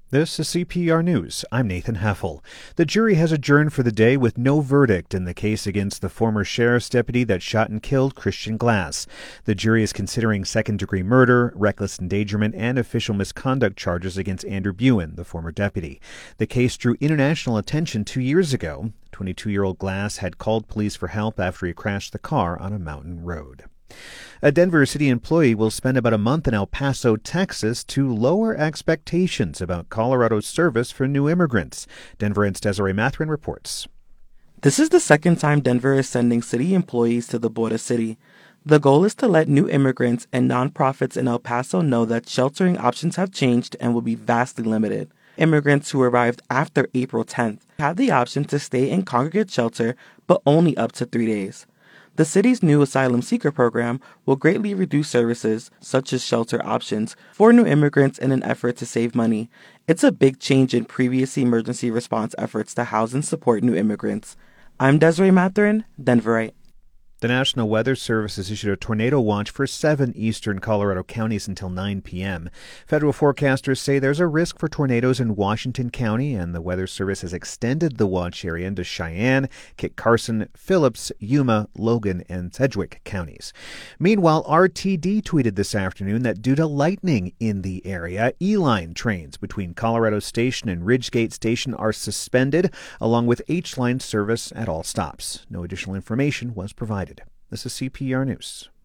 This is CPR News. I'm Nathan Heffel. The jury has adjourned for the day with no verdict in the case against the former sheriff's deputy that shot and killed Christian Glass. The jury is considering second-degree murder, reckless endangerment, and official misconduct charges against Andrew Buin, the former deputy. The case drew international attention 2 years ago. 22-year-old Glass had called police for help after he crashed the car on a mountain road. A Denver City employee will spend about a month in El Paso, Texas, to lower expectations about Colorado's service for new immigrants. Denver's Desiree Matherin reports. This is the second time Denver is sending city employees to the border city. The goal is to let new immigrants and nonprofits in El Paso know that sheltering options have changed and will be vastly limited. Immigrants who arrived after April 10th have the option to stay in congregate shelter, but only up to 3 days. The city's new asylum seeker program will greatly reduce services, such as shelter options, for new immigrants in an effort to save money. It's a big change in previous emergency response efforts to house and support new immigrants. I'm Desiree Matherin, Denverite. The National Weather Service has issued a tornado watch for 7 eastern Colorado counties until 9 p.m. Federal forecasters say there's a risk for tornadoes in Washington County, and the Weather Service has extended the watch area into Cheyenne, Kit Carson, Phillips, Yuma, Logan, and Sedgwick counties. Meanwhile, RTD tweeted this afternoon that due to lightning in the area, E-Line trains between Colorado Station and Ridgegate Station are suspended, along with H-Line service at all stops. No additional information was provided. This is CPR News.